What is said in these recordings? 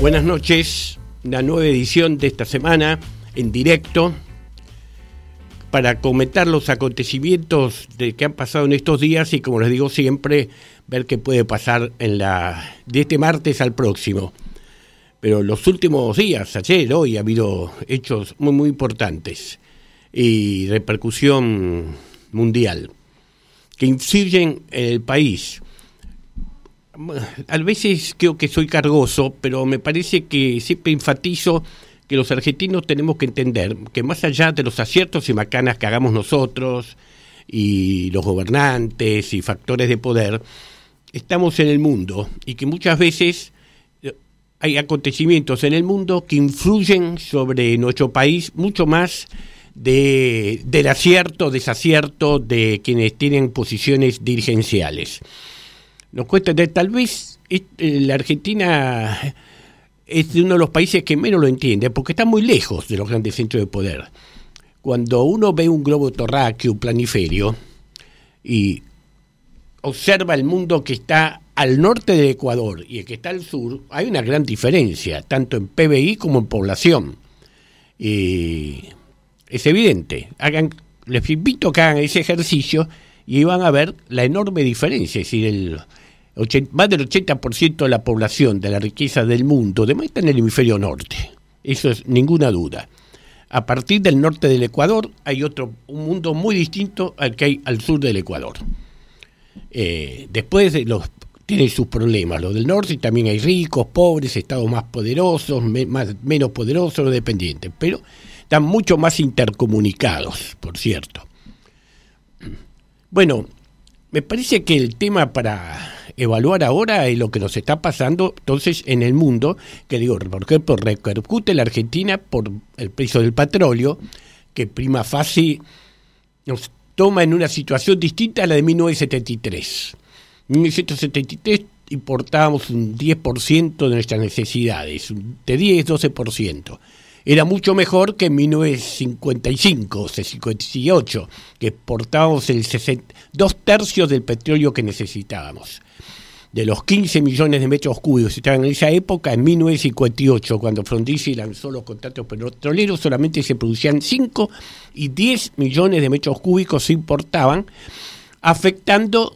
Buenas noches, una nueva edición de esta semana en directo para comentar los acontecimientos que han pasado en estos días y, como les digo siempre, ver qué puede pasar de este martes al próximo. Pero los últimos días, ayer, hoy, ha habido hechos muy, muy importantes y repercusión mundial que influyen en el país. A veces creo que soy cargoso, pero me parece que siempre enfatizo que los argentinos tenemos que entender que más allá de los aciertos y macanas que hagamos nosotros y los gobernantes y factores de poder, estamos en el mundo y que muchas veces hay acontecimientos en el mundo que influyen sobre nuestro país mucho más del acierto, desacierto de quienes tienen posiciones dirigenciales. Nos cuesta entender, tal vez la Argentina es uno de los países que menos lo entiende, porque está muy lejos de los grandes centros de poder. Cuando uno ve un globo terráqueo, un planiferio, y observa el mundo que está al norte del Ecuador y el que está al sur, hay una gran diferencia, tanto en PBI como en población. Es evidente. Les invito a que hagan ese ejercicio y van a ver la enorme diferencia. Es decir, más del 80% de la población, de la riqueza del mundo, está en el hemisferio norte. Eso es ninguna duda. A partir del norte del Ecuador hay un mundo muy distinto al que hay al sur del Ecuador. Después tienen sus problemas. Los del norte también hay ricos, pobres, estados más poderosos, menos poderosos, dependientes. Pero están mucho más intercomunicados, por cierto. Bueno, me parece que el tema para evaluar ahora es lo que nos está pasando entonces en el mundo, que digo, por ejemplo, repercute en la Argentina por el precio del petróleo, que prima facie nos toma en una situación distinta a la de 1973. En 1973 importábamos un 10% de nuestras necesidades, de 10-12%. Era mucho mejor que en 1955 o 58, que exportábamos 2/3 del petróleo que necesitábamos. De los 15 millones de metros cúbicos que estaban en esa época, en 1958, cuando Frondizi lanzó los contratos petroleros, solamente se producían 5 y 10 millones de metros cúbicos se importaban, afectando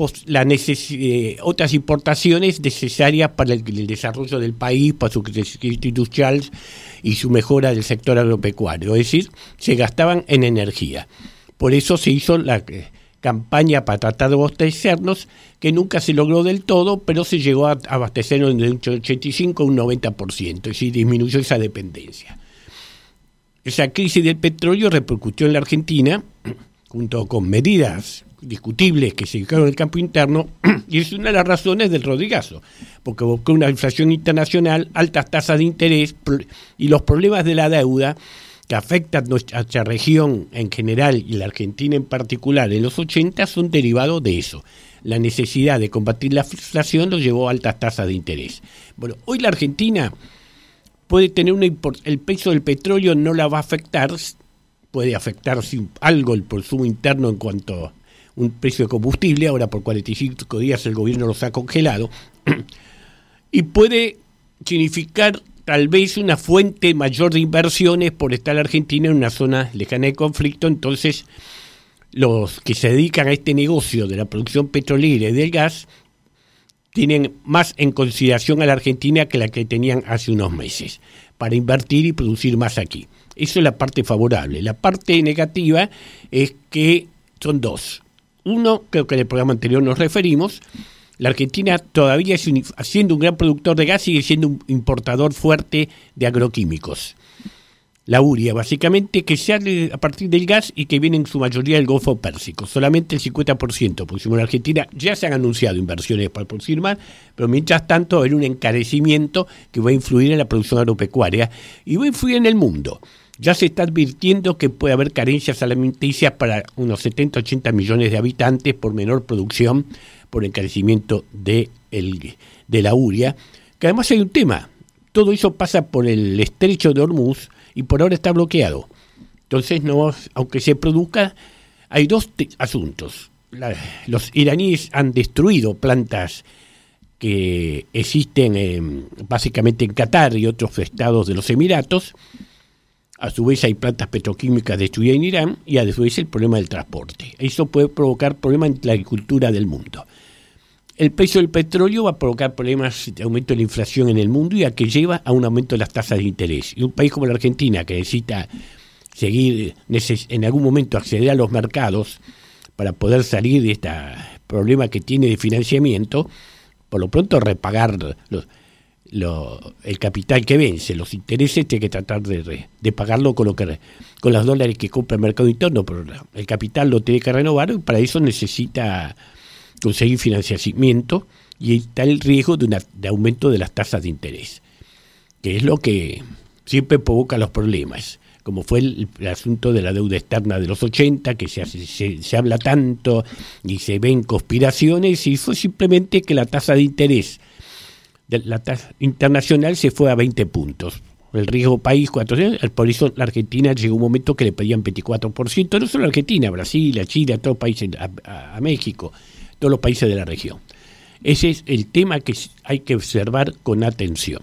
otras importaciones necesarias para el desarrollo del país, para su crecimiento industrial y su mejora del sector agropecuario. Es decir, se gastaban en energía. Por eso se hizo la campaña para tratar de abastecernos, que nunca se logró del todo, pero se llegó a abastecernos de un 85 a un 90%, es decir, disminuyó esa dependencia. Esa crisis del petróleo repercutió en la Argentina, junto con medidas discutibles que se dedicaron al campo interno, y es una de las razones del Rodrigazo, porque buscó una inflación internacional, altas tasas de interés y los problemas de la deuda que afectan a nuestra región en general y la Argentina en particular en los 80 son derivados de eso. La necesidad de combatir la inflación los llevó a altas tasas de interés. Bueno, hoy la Argentina puede tener el peso del petróleo no la va a afectar, puede afectar algo el consumo interno en cuanto a un precio de combustible, ahora por 45 días el gobierno los ha congelado, y puede significar tal vez una fuente mayor de inversiones por estar la Argentina en una zona lejana de conflicto. Entonces los que se dedican a este negocio de la producción petrolera y del gas tienen más en consideración a la Argentina que la que tenían hace unos meses para invertir y producir más aquí. Eso es la parte favorable. La parte negativa es que son dos. Uno, creo que en el programa anterior nos referimos, la Argentina todavía siendo un gran productor de gas, sigue siendo un importador fuerte de agroquímicos. La urea, básicamente, que sale a partir del gas y que viene en su mayoría del Golfo Pérsico. Solamente el 50%, porque en la Argentina ya se han anunciado inversiones para producir más, pero mientras tanto va a haber un encarecimiento que va a influir en la producción agropecuaria y va a influir en el mundo. Ya se está advirtiendo que puede haber carencias alimenticias para unos 70-80 millones de habitantes por menor producción, por encarecimiento de la urea, que además hay un tema. Todo eso pasa por el estrecho de Hormuz y por ahora está bloqueado. Entonces, aunque se produzca, hay dos asuntos. Los iraníes han destruido plantas que existen básicamente en Qatar y otros estados de los Emiratos. A su vez hay plantas petroquímicas destruidas en Irán y a su vez el problema del transporte. Eso puede provocar problemas en la agricultura del mundo. El precio del petróleo va a provocar problemas de aumento de la inflación en el mundo y a que lleva a un aumento de las tasas de interés. Y un país como la Argentina, que necesita seguir en algún momento acceder a los mercados para poder salir de este problema que tiene de financiamiento, por lo pronto repagar el capital que vence, los intereses, tiene que tratar de pagarlo con los dólares que compra el mercado interno, pero el capital lo tiene que renovar y para eso necesita conseguir financiamiento y está el riesgo de aumento de las tasas de interés, que es lo que siempre provoca los problemas, como fue el asunto de la deuda externa de los 80, que se habla tanto y se ven conspiraciones, y fue simplemente que la tasa de interés la tasa internacional se fue a 20 puntos. El riesgo país, por eso la Argentina llegó un momento que le pedían 24%, no solo a Argentina, a Brasil, a Chile, a todos los países, a México, todos los países de la región. Ese es el tema que hay que observar con atención.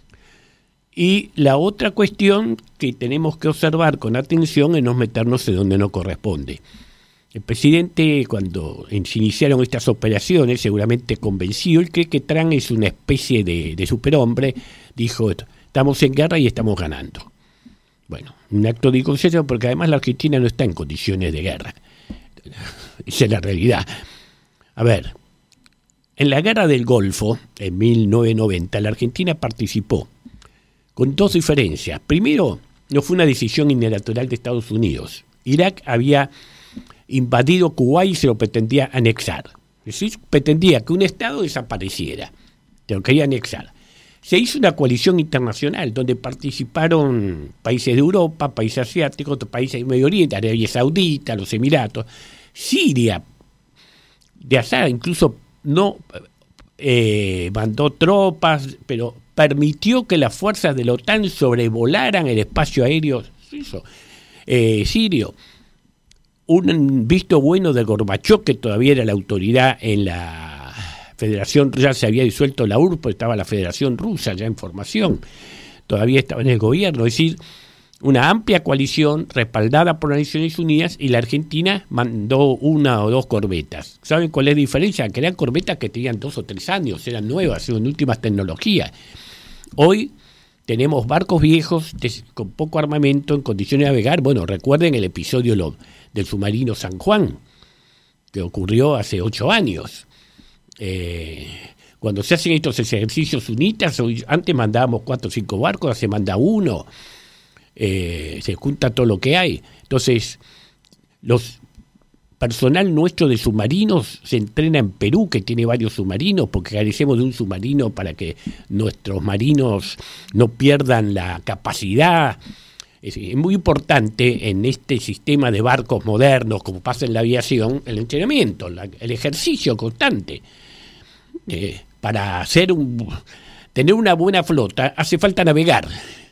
Y la otra cuestión que tenemos que observar con atención es no meternos en donde no corresponde. El presidente, cuando se iniciaron estas operaciones, seguramente convencido, él cree que Trump es una especie de superhombre, dijo, estamos en guerra y estamos ganando. Bueno, un acto de inconciencia porque además la Argentina no está en condiciones de guerra. Esa es la realidad. A ver, en la guerra del Golfo, en 1990, la Argentina participó con dos diferencias. Primero, no fue una decisión unilateral de Estados Unidos. Irak había invadido Kuwait y se lo pretendía anexar. Es decir, pretendía que un Estado desapareciera. Se lo quería anexar. Se hizo una coalición internacional donde participaron países de Europa, países asiáticos, países del Medio Oriente, Arabia Saudita, los Emiratos, Siria. De Assad incluso no mandó tropas, pero permitió que las fuerzas de la OTAN sobrevolaran el espacio aéreo sirio. Un visto bueno de Gorbachov, que todavía era la autoridad en la Federación, ya se había disuelto la URSS, estaba la Federación Rusa ya en formación, todavía estaba en el gobierno, es decir, una amplia coalición respaldada por las Naciones Unidas, y la Argentina mandó una o dos corbetas. ¿Saben cuál es la diferencia? Que eran corbetas que tenían 2 o 3 años, eran nuevas, eran últimas tecnologías. Hoy tenemos barcos viejos con poco armamento en condiciones de navegar. Bueno, recuerden el episodio del submarino San Juan, que ocurrió hace 8 años. Cuando se hacen estos ejercicios UNITAS, antes mandábamos 4 o 5 barcos, ahora se manda 1, se junta todo lo que hay. Entonces, los personal nuestro de submarinos se entrena en Perú, que tiene varios submarinos, porque carecemos de un submarino para que nuestros marinos no pierdan la capacidad. Es muy importante en este sistema de barcos modernos, como pasa en la aviación, el entrenamiento, el ejercicio constante. Para tener una buena flota hace falta navegar,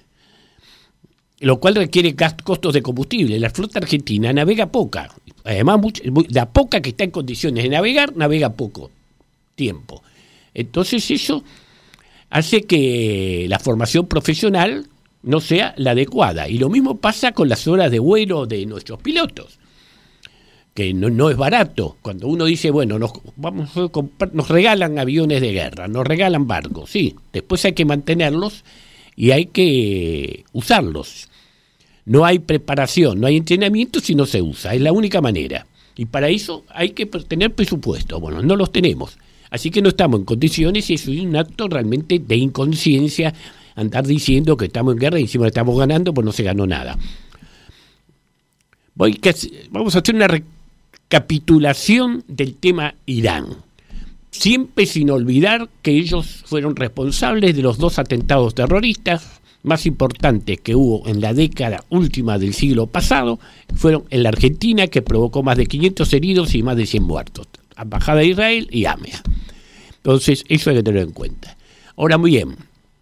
lo cual requiere costos de combustible. La flota argentina navega poca, además la poca que está en condiciones de navegar, navega poco tiempo. Entonces eso hace que la formación profesional no sea la adecuada. Y lo mismo pasa con las horas de vuelo de nuestros pilotos, que no es barato. Cuando uno dice, bueno, nos regalan aviones de guerra, nos regalan barcos, sí, después hay que mantenerlos y hay que usarlos. No hay preparación, no hay entrenamiento si no se usa, es la única manera. Y para eso hay que tener presupuesto. Bueno, no los tenemos, así que no estamos en condiciones, y eso es un acto realmente de inconsciencia, andar diciendo que estamos en guerra y encima estamos ganando, pues no se ganó nada. Vamos a hacer una recapitulación del tema Irán, siempre sin olvidar que ellos fueron responsables de los 2 atentados terroristas más importantes que hubo en la década última del siglo pasado. Fueron en la Argentina, que provocó más de 500 heridos y más de 100 muertos, Embajada de Israel y AMEA. Entonces eso hay que tenerlo en cuenta. Ahora, muy bien,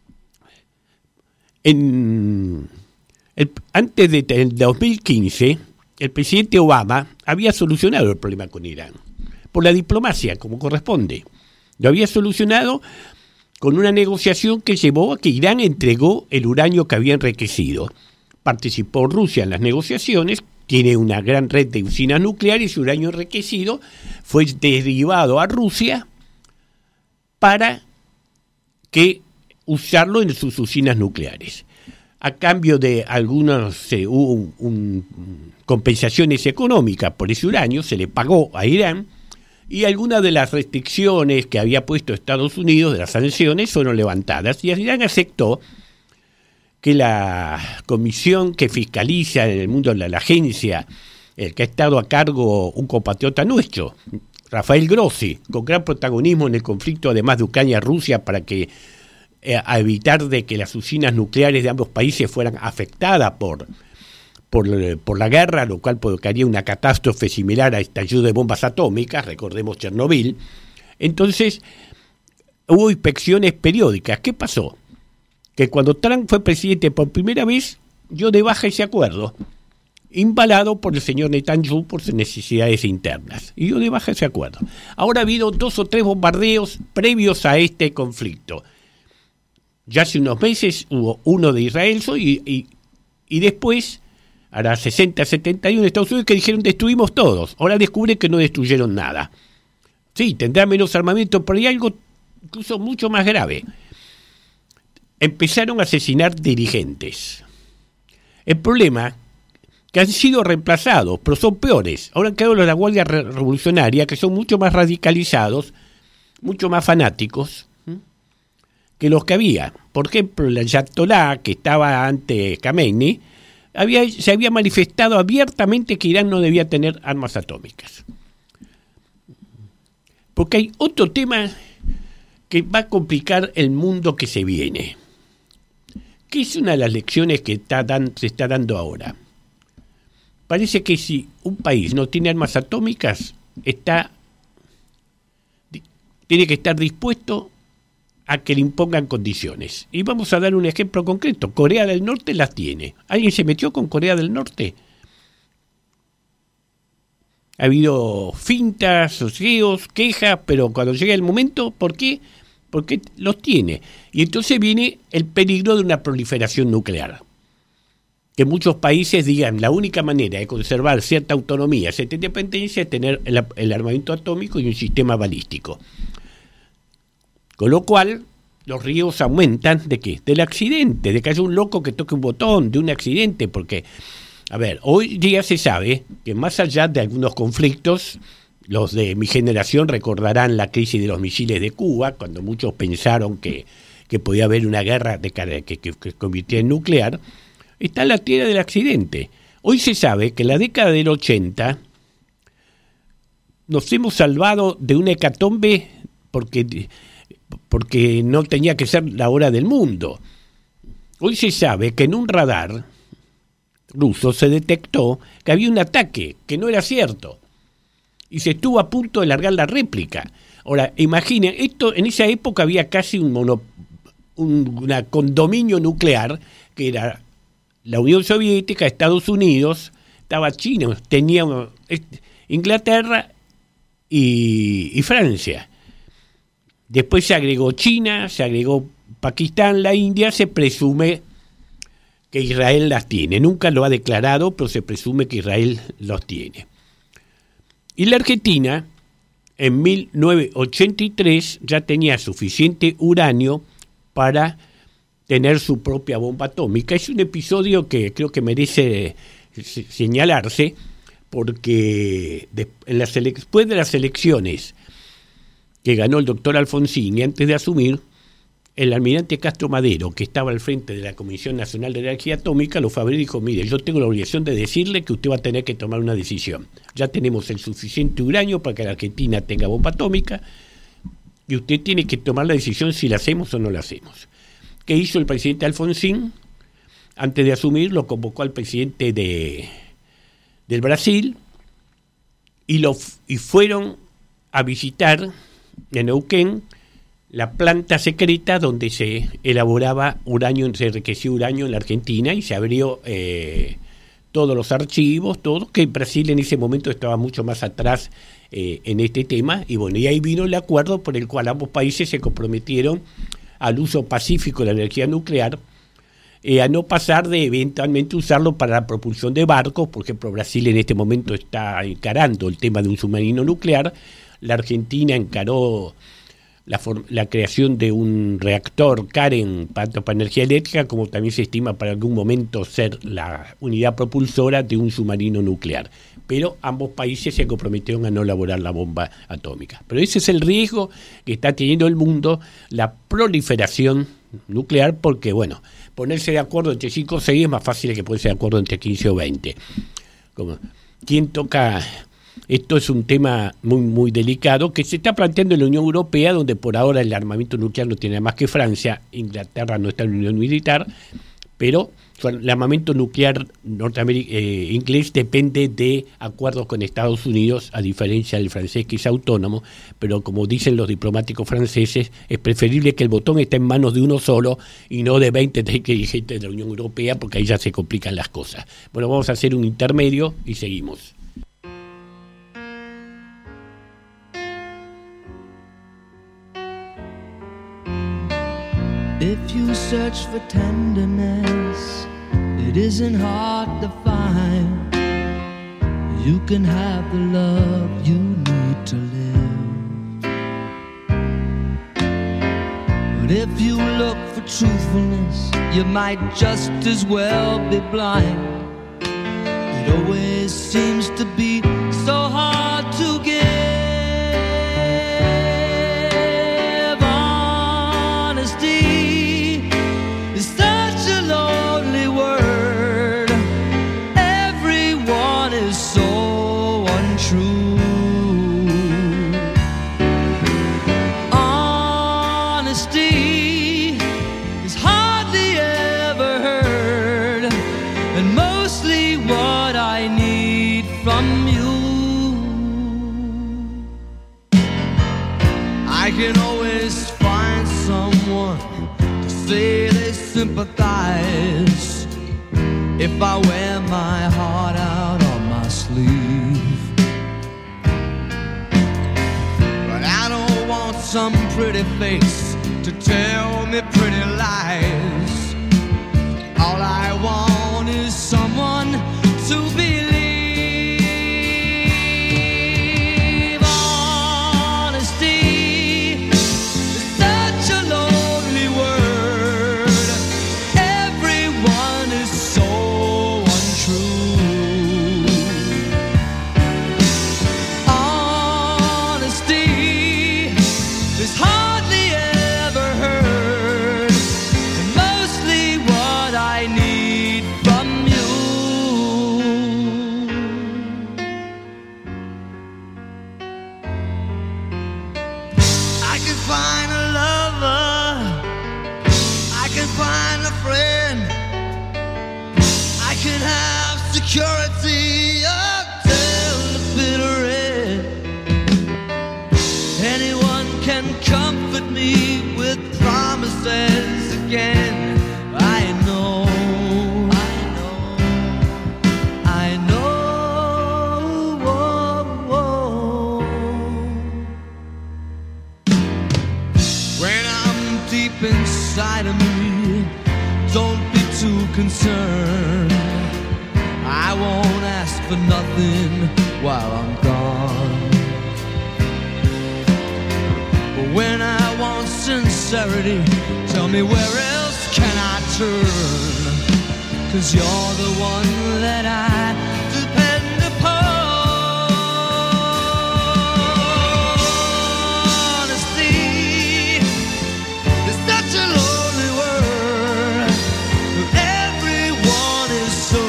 antes del 2015, el presidente Obama había solucionado el problema con Irán por la diplomacia, como corresponde. Lo había solucionado con una negociación que llevó a que Irán entregó el uranio que había enriquecido. Participó Rusia en las negociaciones, tiene una gran red de usinas nucleares y uranio enriquecido fue derivado a Rusia para que usarlo en sus usinas nucleares. A cambio de algunas compensaciones económicas por ese uranio, se le pagó a Irán, y algunas de las restricciones que había puesto Estados Unidos, de las sanciones, fueron levantadas, y Irán aceptó que la comisión que fiscaliza en el mundo, la agencia, el que ha estado a cargo un compatriota nuestro, Rafael Grossi, con gran protagonismo en el conflicto además de Ucrania-Rusia para que a evitar de que las usinas nucleares de ambos países fueran afectadas por la guerra, lo cual provocaría una catástrofe similar a estallido de bombas atómicas, recordemos Chernobyl. Entonces, hubo inspecciones periódicas. ¿Qué pasó? Que cuando Trump fue presidente por primera vez, dio de baja ese acuerdo, imbalado por el señor Netanyahu por sus necesidades internas, y dio de baja ese acuerdo. Ahora ha habido 2 o 3 bombardeos previos a este conflicto. Ya hace unos meses hubo uno de Israel y después, hará 60, 71 de Estados Unidos, que dijeron destruimos todos. Ahora descubren que no destruyeron nada. Sí, tendrá menos armamento, pero hay algo incluso mucho más grave. Empezaron a asesinar dirigentes. El problema, que han sido reemplazados, pero son peores. Ahora han quedado los de la Guardia Revolucionaria, que son mucho más radicalizados, mucho más fanáticos que los que había. Por ejemplo, el Ayatolá, que estaba ante Khamenei, se había manifestado abiertamente que Irán no debía tener armas atómicas. Porque hay otro tema que va a complicar el mundo que se viene, que es una de las lecciones que se está dando ahora. Parece que si un país no tiene armas atómicas, tiene que estar dispuesto a que le impongan condiciones. Y vamos a dar un ejemplo concreto. Corea del Norte las tiene. ¿Alguien se metió con Corea del Norte? Ha habido fintas, soseos, quejas, pero cuando llega el momento, ¿por qué? Porque los tiene. Y entonces viene el peligro de una proliferación nuclear. Que muchos países digan, la única manera de conservar cierta autonomía, cierta independencia, es tener el armamento atómico y un sistema balístico. Con lo cual, los riesgos aumentan ¿de qué? Del accidente, de que haya un loco que toque un botón, de un accidente, porque, a ver, hoy día se sabe que más allá de algunos conflictos, los de mi generación recordarán la crisis de los misiles de Cuba, cuando muchos pensaron que podía haber una guerra que convirtiera en nuclear, está la teoría del accidente. Hoy se sabe que en la década del 80 nos hemos salvado de una hecatombe porque no tenía que ser la hora del mundo. Hoy se sabe que en un radar ruso se detectó que había un ataque, que no era cierto, y se estuvo a punto de largar la réplica. Ahora, imaginen, esto en esa época había casi un condominio nuclear, que era la Unión Soviética, Estados Unidos, estaba China, tenía Inglaterra y Francia. Después se agregó China, se agregó Pakistán, la India. Se presume que Israel las tiene. Nunca lo ha declarado, pero se presume que Israel los tiene. Y la Argentina, en 1983, ya tenía suficiente uranio para tener su propia bomba atómica. Es un episodio que creo que merece señalarse, porque después de las elecciones que ganó el doctor Alfonsín, y antes de asumir, el almirante Castro Madero, que estaba al frente de la Comisión Nacional de Energía Atómica, lo fue a ver y dijo, mire, yo tengo la obligación de decirle que usted va a tener que tomar una decisión. Ya tenemos el suficiente uranio para que la Argentina tenga bomba atómica, y usted tiene que tomar la decisión si la hacemos o no la hacemos. ¿Qué hizo el presidente Alfonsín? Antes de asumir, lo convocó al presidente del Brasil, y fueron a visitar en Neuquén la planta secreta donde se elaboraba uranio, se enriqueció uranio en la Argentina, y se abrió todos los archivos, todo, que Brasil en ese momento estaba mucho más atrás en este tema, y bueno, y ahí vino el acuerdo por el cual ambos países se comprometieron al uso pacífico de la energía nuclear, a no pasar de eventualmente usarlo para la propulsión de barcos. Por ejemplo, Brasil en este momento está encarando el tema de un submarino nuclear, la Argentina encaró la creación de un reactor Karen tanto para energía eléctrica como también se estima para algún momento ser la unidad propulsora de un submarino nuclear. Pero ambos países se comprometieron a no elaborar la bomba atómica. Pero ese es el riesgo que está teniendo el mundo, la proliferación nuclear, porque bueno, ponerse de acuerdo entre 5 o 6 es más fácil que ponerse de acuerdo entre 15 o 20. ¿Quién toca? Esto es un tema muy muy delicado que se está planteando en la Unión Europea, donde por ahora el armamento nuclear no tiene más que Francia. Inglaterra no está en la Unión Militar, pero el armamento nuclear inglés depende de acuerdos con Estados Unidos, a diferencia del francés, que es autónomo, pero como dicen los diplomáticos franceses, es preferible que el botón esté en manos de uno solo y no de 20 dirigentes de la Unión Europea, porque ahí ya se complican las cosas. Bueno, vamos a hacer un intermedio y seguimos. If you search for tenderness, it isn't hard to find. You can have the love you need to live. But if you look for truthfulness, you might just as well be blind. It always seems to be so hard to give. Can always find someone to say they sympathize if I wear my heart out on my sleeve. But I don't want some pretty face to tell me pretty lies. All I want is someone to believe. Security until the bitter end. Anyone can comfort me with promises again. I know. When I'm deep inside of me, don't be too concerned. I won't ask for nothing while I'm gone. But when I want sincerity, tell me where else can I turn? 'Cause you're the one that I depend upon. Honesty is such a lonely word. Everyone is so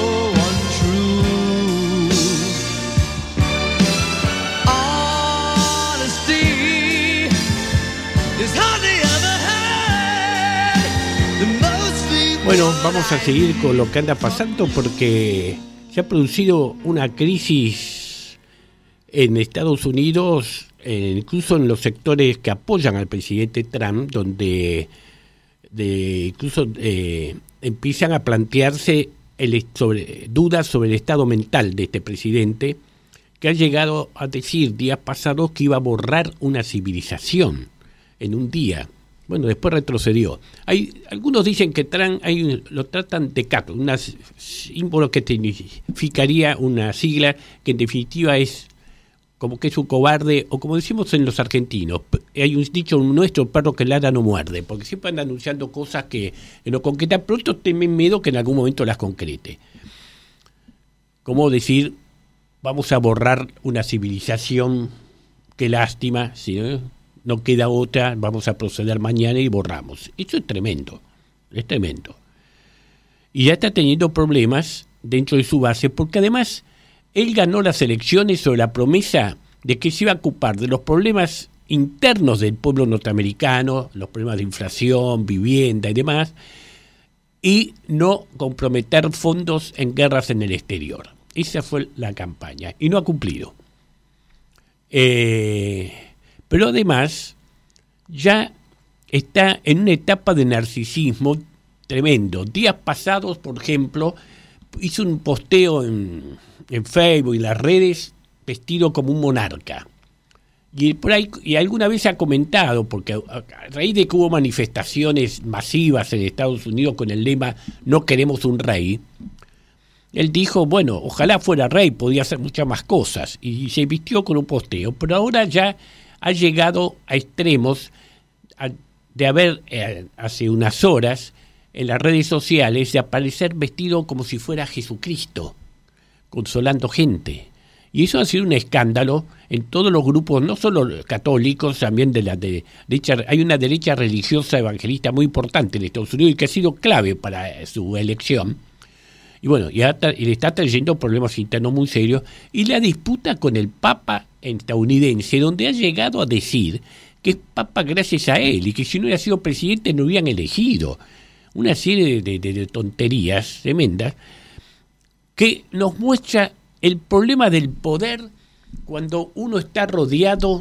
Bueno, vamos a seguir con lo que anda pasando porque se ha producido una crisis en Estados Unidos, incluso en los sectores que apoyan al presidente Trump, donde incluso empiezan a plantearse dudas sobre el estado mental de este presidente, que ha llegado a decir días pasados que iba a borrar una civilización en un día. Bueno, después retrocedió. Algunos dicen que lo tratan de cato, un símbolo que significaría una sigla que en definitiva es como que es un cobarde, o como decimos en los argentinos, hay un dicho nuestro, perro que ladra no muerde, porque siempre andan anunciando cosas que no concretan, pronto temen miedo que en algún momento las concrete. Como decir, vamos a borrar una civilización, qué lástima, si no queda otra, vamos a proceder mañana y borramos. Eso es tremendo. Y ya está teniendo problemas dentro de su base, porque además él ganó las elecciones sobre la promesa de que se iba a ocupar de los problemas internos del pueblo norteamericano, los problemas de inflación, vivienda y demás, y no comprometer fondos en guerras en el exterior. Esa fue la campaña, y no ha cumplido. Pero además ya está en una etapa de narcisismo tremendo. Días pasados, por ejemplo, hizo un posteo en Facebook y las redes vestido como un monarca. Y por ahí, y alguna vez ha comentado, porque a raíz de que hubo manifestaciones masivas en Estados Unidos con el lema "No queremos un rey", él dijo, bueno, ojalá fuera rey, podía hacer muchas más cosas, y se vistió con un posteo. Pero ahora ya ha llegado a extremos de haber, hace unas horas, en las redes sociales, de aparecer vestido como si fuera Jesucristo, consolando gente. Y eso ha sido un escándalo en todos los grupos, no solo católicos, también de la derecha. Hay una derecha religiosa evangelista muy importante en Estados Unidos y que ha sido clave para su elección. Y bueno, y le está trayendo problemas internos muy serios. Y la disputa con el Papa estadounidense, donde ha llegado a decir que es Papa gracias a él y que si no hubiera sido presidente no hubieran elegido. Una serie de tonterías tremendas que nos muestra el problema del poder cuando uno está rodeado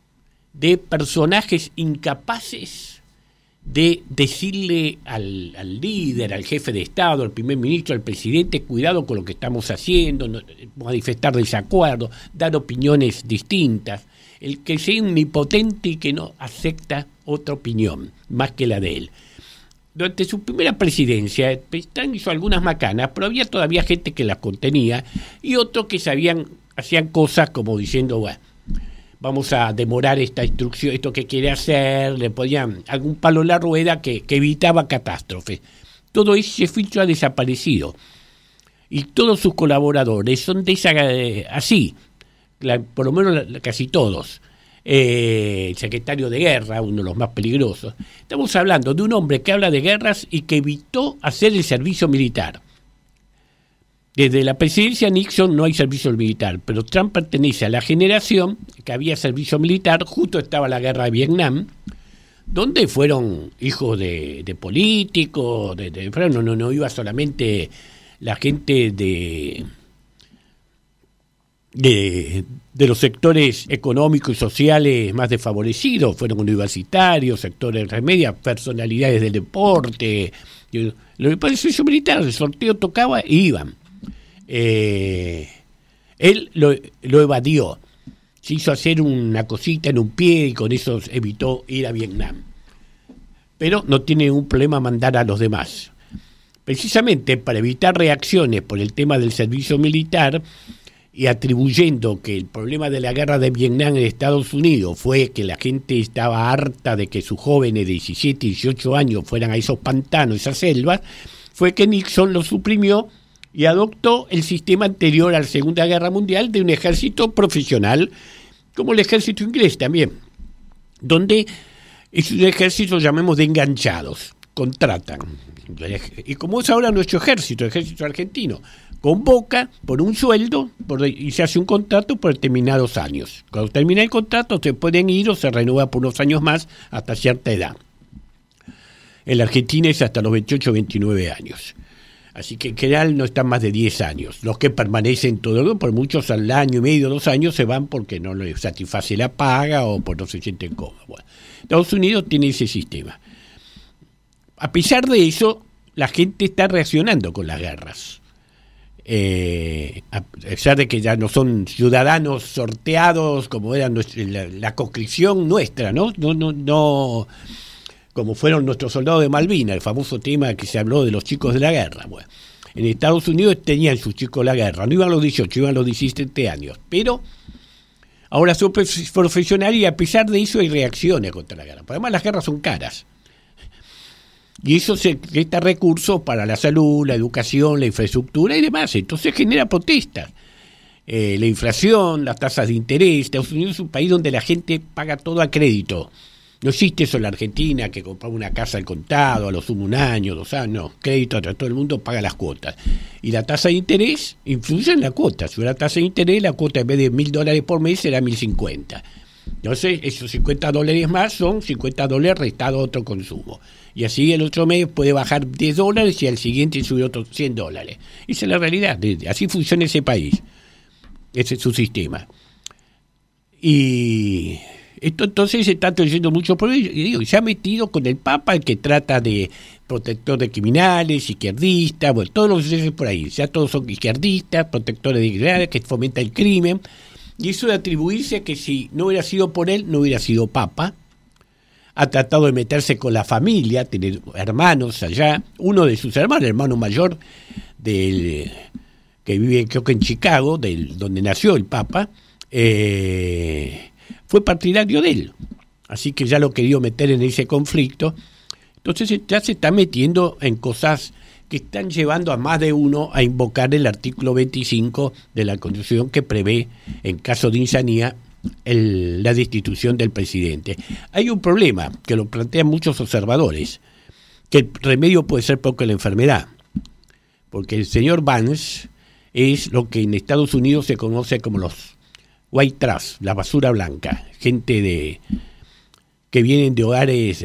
de personajes incapaces de decirle al líder, al jefe de Estado, al primer ministro, al presidente, cuidado con lo que estamos haciendo, manifestar desacuerdo, dar opiniones distintas, el que sea omnipotente y que no acepta otra opinión más que la de él. Durante su primera presidencia, Trump hizo algunas macanas, pero había todavía gente que las contenía y otros que hacían cosas como diciendo, bueno, vamos a demorar esta instrucción, esto que quiere hacer, le ponían algún palo en la rueda que evitaba catástrofes. Todo ese filtro ha desaparecido. Y todos sus colaboradores son así, por lo menos casi todos. El secretario de guerra, uno de los más peligrosos. Estamos hablando de un hombre que habla de guerras y que evitó hacer el servicio militar. Desde la presidencia Nixon no hay servicio militar, pero Trump pertenece a la generación que había servicio militar, justo estaba la guerra de Vietnam, donde fueron hijos de políticos, no iba solamente la gente de los sectores económicos y sociales más desfavorecidos, fueron universitarios, sectores de media, personalidades del deporte. Lo que pasa es el servicio militar, el sorteo tocaba e iban. Él lo evadió, se hizo hacer una cosita en un pie y con eso evitó ir a Vietnam. Pero no tiene ningún problema mandar a los demás. Precisamente para evitar reacciones por el tema del servicio militar, y atribuyendo que el problema de la guerra de Vietnam en Estados Unidos fue que la gente estaba harta de que sus jóvenes de 17 y 18 años fueran a esos pantanos, esas selvas, fue que Nixon lo suprimió y adoptó el sistema anterior a la Segunda Guerra Mundial de un ejército profesional, como el ejército inglés también, donde es un ejército, llamemos, de enganchados, contratan. Y como es ahora nuestro ejército, el ejército argentino, convoca por un sueldo y se hace un contrato por determinados años. Cuando termina el contrato se pueden ir o se renueva por unos años más hasta cierta edad. En la Argentina es hasta los 28 o 29 años. Así que en general no están más de 10 años. Los que permanecen todo, por muchos al año y medio, 2 años, se van porque no les satisface la paga o porque no se sienten cómodos. Bueno, Estados Unidos tiene ese sistema. A pesar de eso, la gente está reaccionando con las guerras. a pesar de que ya no son ciudadanos sorteados como era la conscripción nuestra, ¿no? No como fueron nuestros soldados de Malvinas, el famoso tema que se habló de los chicos de la guerra. Bueno, en Estados Unidos tenían sus chicos de la guerra, no iban a los 18, iban a los 17 años, pero ahora son profesionales y a pesar de eso hay reacciones contra la guerra. Además las guerras son caras. Y eso se gesta recursos para la salud, la educación, la infraestructura y demás. Entonces genera protestas. La inflación, las tasas de interés. Estados Unidos es un país donde la gente paga todo a crédito. No existe eso en la Argentina, que compra una casa al contado, a lo sumo 1 año, 2 años. No, crédito, todo el mundo paga las cuotas. Y la tasa de interés influye en la cuota. Si hubiera tasa de interés, la cuota en vez de $1.000 por mes será $1.050. Entonces, esos $50 más son $50 restados a otro consumo. Y así el otro mes puede bajar $10 y al siguiente sube otros $100. Esa es la realidad. Así funciona ese país. Ese es su sistema. Y esto entonces se está trayendo mucho por ello. Y digo, se ha metido con el Papa, el que trata de protector de criminales, izquierdistas, bueno, todos los sucesos por ahí. Ya todos son izquierdistas, protectores de criminales, que fomenta el crimen. Y eso de atribuirse que si no hubiera sido por él, no hubiera sido Papa. Ha tratado de meterse con la familia, tener hermanos allá. Uno de sus hermanos, el hermano mayor, que vive creo que en Chicago, donde nació el Papa, fue partidario de él. Así que ya lo quería meter en ese conflicto. Entonces ya se está metiendo en cosas que están llevando a más de uno a invocar el artículo 25 de la Constitución que prevé, en caso de insanía, la destitución del presidente. Hay un problema que lo plantean muchos observadores, que el remedio puede ser poco la enfermedad, porque el señor Vance es lo que en Estados Unidos se conoce como los white trash, la basura blanca, gente que vienen de hogares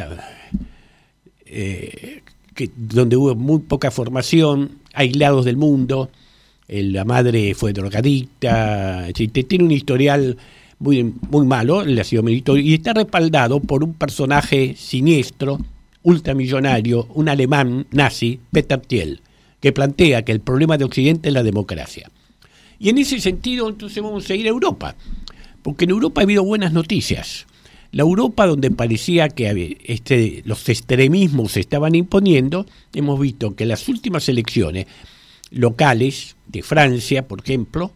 donde hubo muy poca formación, aislados del mundo. La madre fue drogadicta, tiene un historial muy, muy malo, él ha sido militar, y está respaldado por un personaje siniestro, ultramillonario, un alemán nazi, Peter Thiel, que plantea que el problema de Occidente es la democracia. Y en ese sentido, entonces vamos a ir a Europa, porque en Europa ha habido buenas noticias. La Europa donde parecía que los extremismos se estaban imponiendo, hemos visto que las últimas elecciones locales de Francia, por ejemplo,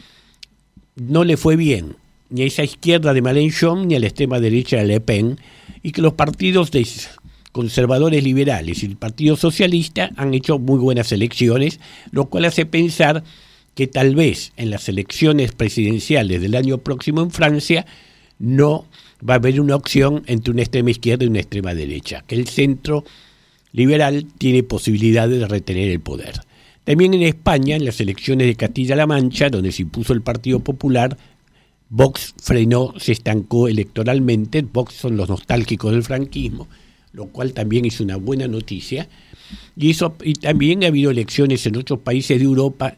no le fue bien ni a esa izquierda de Mélenchon ni a la extrema derecha de Le Pen, y que los partidos de conservadores liberales y el Partido Socialista han hecho muy buenas elecciones, lo cual hace pensar que tal vez en las elecciones presidenciales del año próximo en Francia no va a haber una opción entre una extrema izquierda y una extrema derecha, que el centro liberal tiene posibilidades de retener el poder. También en España, en las elecciones de Castilla-La Mancha, donde se impuso el Partido Popular, Vox frenó, se estancó electoralmente. Vox son los nostálgicos del franquismo, lo cual también es una buena noticia. Y también ha habido elecciones en otros países de Europa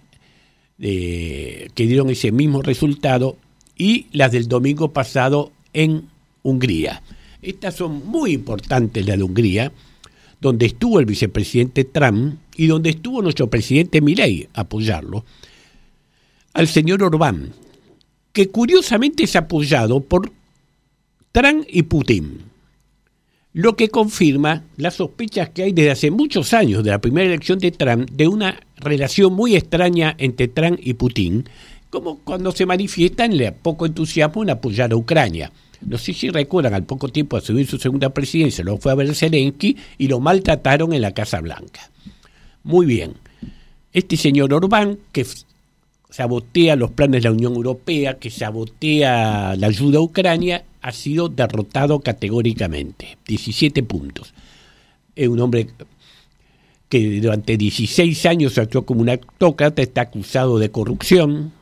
que dieron ese mismo resultado, y las del domingo pasado en Hungría. Estas son muy importantes, las de Hungría, donde estuvo el vicepresidente Trump y donde estuvo nuestro presidente Milei a apoyarlo, al señor Orbán, que curiosamente es apoyado por Trump y Putin, lo que confirma las sospechas que hay desde hace muchos años de la primera elección de Trump, de una relación muy extraña entre Trump y Putin, como cuando se manifiesta en el poco entusiasmo en apoyar a Ucrania. No sé si recuerdan, al poco tiempo de subir su segunda presidencia, lo fue a ver Zelensky y lo maltrataron en la Casa Blanca. Muy bien. Este señor Orbán, que sabotea los planes de la Unión Europea, que sabotea la ayuda a Ucrania, ha sido derrotado categóricamente. 17 puntos. Es un hombre que durante 16 años actuó como un autócrata, está acusado de corrupción.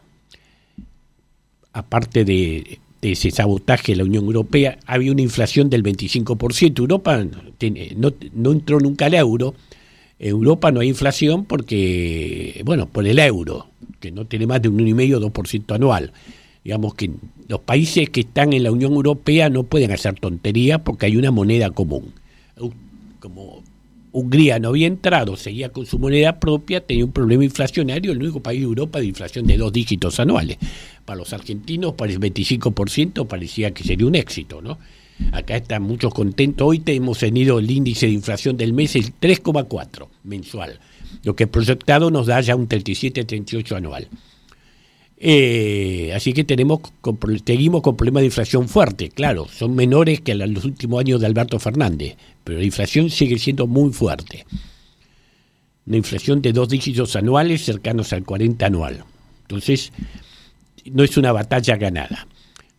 Aparte de ese sabotaje de la Unión Europea, había una inflación del 25%. Europa no entró nunca al euro. En Europa no hay inflación porque, por el euro, que no tiene más de 1,5-2% anual. Digamos que los países que están en la Unión Europea no pueden hacer tonterías porque hay una moneda común. Como Hungría no había entrado, seguía con su moneda propia, tenía un problema inflacionario, el único país de Europa de inflación de 2 dígitos anuales. Para los argentinos, para el 25% parecía que sería un éxito, ¿no? Acá están muchos contentos. Hoy hemos tenido el índice de inflación del mes, el 3,4 mensual, lo que proyectado nos da ya un 37-38 anual. Así que seguimos con problemas de inflación fuerte, claro, son menores que los últimos años de Alberto Fernández, pero la inflación sigue siendo muy fuerte. Una inflación de 2 dígitos anuales cercanos al 40 anual. Entonces, no es una batalla ganada.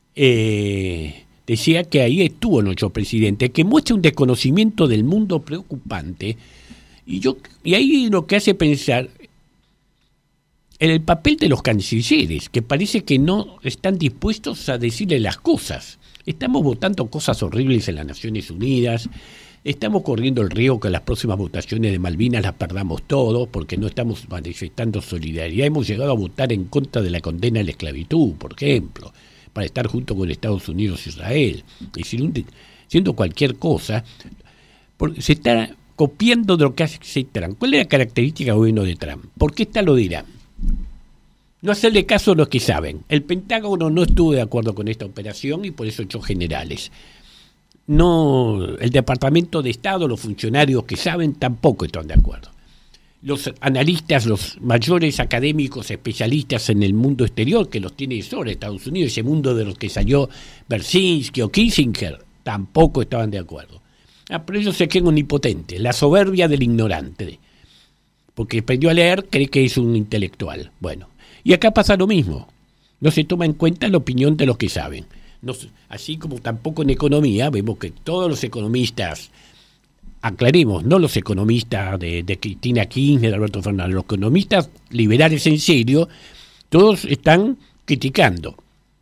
Decía que ahí estuvo nuestro presidente, que muestra un desconocimiento del mundo preocupante, y ahí lo que hace pensar en el papel de los cancilleres, que parece que no están dispuestos a decirle las cosas. Estamos votando cosas horribles en las Naciones Unidas, estamos corriendo el riesgo que en las próximas votaciones de Malvinas las perdamos todos, porque no estamos manifestando solidaridad. Hemos llegado a votar en contra de la condena a la esclavitud, por ejemplo, para estar junto con Estados Unidos e Israel. Es decir, siendo cualquier cosa, se está copiando de lo que hace Trump. ¿Cuál es la característica del gobierno de Trump? ¿Por qué lo dirá? No hacerle caso a los que saben. El Pentágono no estuvo de acuerdo con esta operación y por eso echó generales. No, el Departamento de Estado, los funcionarios que saben, tampoco están de acuerdo. Los analistas, los mayores académicos especialistas en el mundo exterior, que los tiene sobre Estados Unidos, ese mundo de los que salió Bersinski o Kissinger, tampoco estaban de acuerdo. Pero ellos se quedan omnipotentes, la soberbia del ignorante, porque aprendió a leer, cree que es un intelectual. Bueno, y acá pasa lo mismo, no se toma en cuenta la opinión de los que saben. Así como tampoco en economía, vemos que todos los economistas, aclaremos, no los economistas de Cristina Kirchner, de Alberto Fernández, los economistas liberales en serio, todos están criticando.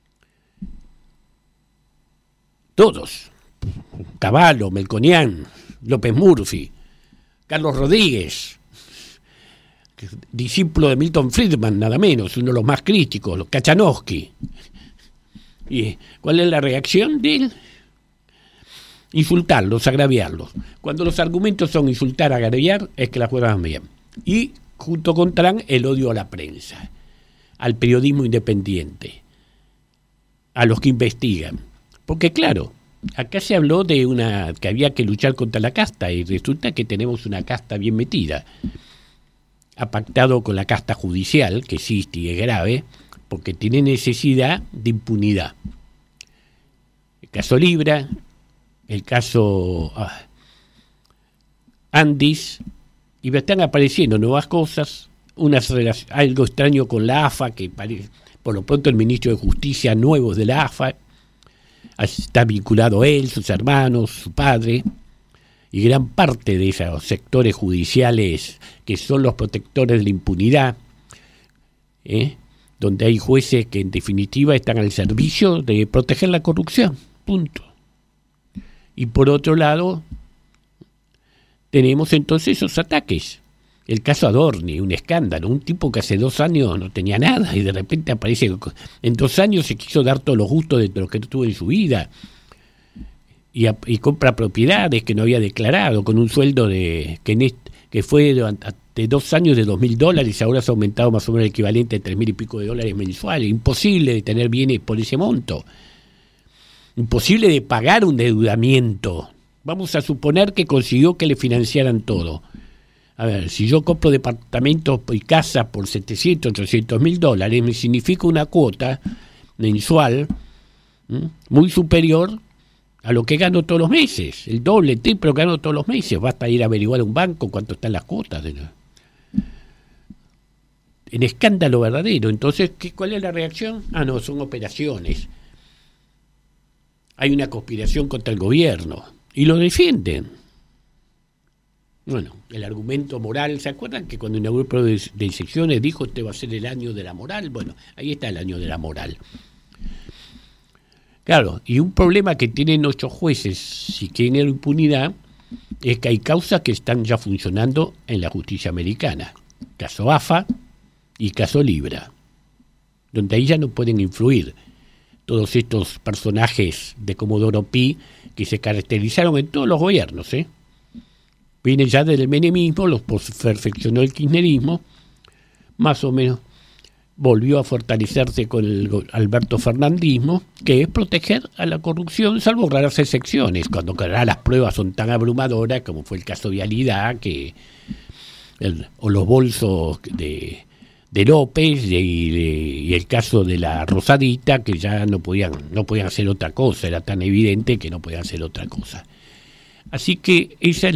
Todos. Cavallo, Melconian, López Murphy, Carlos Rodríguez, discípulo de Milton Friedman, nada menos, uno de los más críticos, los Kachanowski. ¿Y cuál es la reacción de él? Insultarlos, agraviarlos. Cuando los argumentos son insultar, agraviar, es que la juegan bien. Y junto con Trump, el odio a la prensa, al periodismo independiente, a los que investigan. Porque claro, acá se habló de que había que luchar contra la casta y resulta que tenemos una casta bien metida. Ha pactado con la casta judicial, que existe y es grave, porque tiene necesidad de impunidad. El caso Libra, el caso Andis, y me están apareciendo nuevas cosas, algo extraño con la AFA, que por lo pronto el ministro de Justicia nuevo de la AFA, está vinculado él, sus hermanos, su padre, y gran parte de esos sectores judiciales que son los protectores de la impunidad, donde hay jueces que en definitiva están al servicio de proteger la corrupción, punto. Y por otro lado, tenemos entonces esos ataques. El caso Adorni, un escándalo, un tipo que hace 2 años no tenía nada y de repente aparece, en 2 años se quiso dar todos los gustos de lo que tuvo en su vida y compra propiedades que no había declarado con un sueldo que fue de 2 años de $2.000, ahora se ha aumentado más o menos el equivalente a $3.000 y pico mensuales. Imposible de tener bienes por ese monto. Imposible de pagar un endeudamiento. Vamos a suponer que consiguió que le financiaran todo. A ver, si yo compro departamentos y casas por $700, $800.000, me significa una cuota mensual muy superior a lo que gano todos los meses. El doble, el triple que gano todos los meses. Basta ir a averiguar a un banco cuánto están las cuotas. En escándalo verdadero. Entonces, ¿cuál es la reacción? No, son operaciones. Hay una conspiración contra el gobierno. Y lo defienden. Bueno, el argumento moral, ¿se acuerdan que cuando inauguró el programa de secciones dijo este va a ser el año de la moral? Bueno, ahí está el año de la moral. Claro, y un problema que tienen 8 jueces, si quieren la impunidad, es que hay causas que están ya funcionando en la justicia americana. Caso AFA y caso Libra, donde ahí ya no pueden influir todos estos personajes de Comodoro Pi que se caracterizaron en todos los gobiernos, viene ya del menemismo, los perfeccionó el kirchnerismo, más o menos volvió a fortalecerse con el Alberto Fernandismo, que es proteger a la corrupción, salvo raras excepciones, cuando las pruebas son tan abrumadoras, como fue el caso de Vialidad, o los bolsos de López y el caso de la Rosadita, que ya no podían hacer otra cosa, era tan evidente que no podían hacer otra cosa. Así que esa es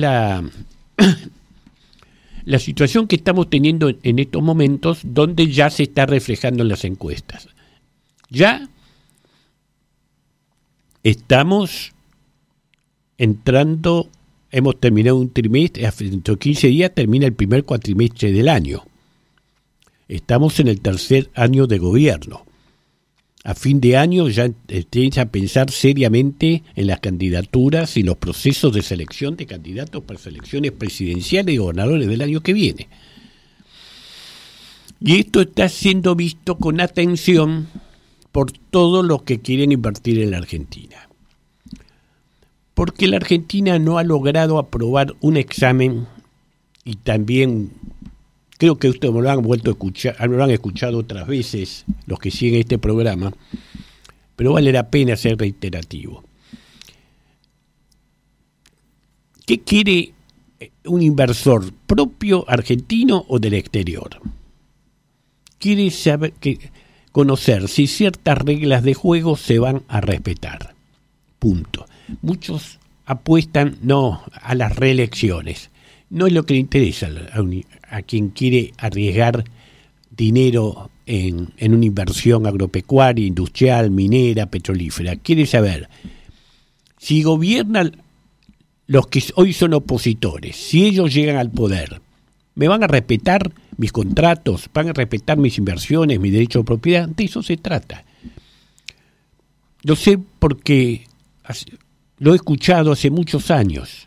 la situación que estamos teniendo en estos momentos, donde ya se está reflejando en las encuestas. Ya estamos entrando, hemos terminado un trimestre, dentro de 15 días termina el primer cuatrimestre del año. Estamos en el tercer año de gobierno. A fin de año ya empieza a pensar seriamente en las candidaturas y los procesos de selección de candidatos para elecciones presidenciales y gobernadores del año que viene. Y esto está siendo visto con atención por todos los que quieren invertir en la Argentina. Porque la Argentina no ha logrado aprobar un examen, y también creo que ustedes me lo han vuelto a escuchar, lo han escuchado otras veces, los que siguen este programa, pero vale la pena ser reiterativo. ¿Qué quiere un inversor propio argentino o del exterior? Quiere saber, conocer si ciertas reglas de juego se van a respetar. Punto. Muchos apuestan a las reelecciones. No es lo que le interesa a quien quiere arriesgar dinero en una inversión agropecuaria, industrial, minera, petrolífera. Quiere saber si gobiernan los que hoy son opositores, si ellos llegan al poder, ¿me van a respetar mis contratos? ¿Van a respetar mis inversiones, mi derecho de propiedad? De eso se trata. Lo sé porque lo he escuchado hace muchos años.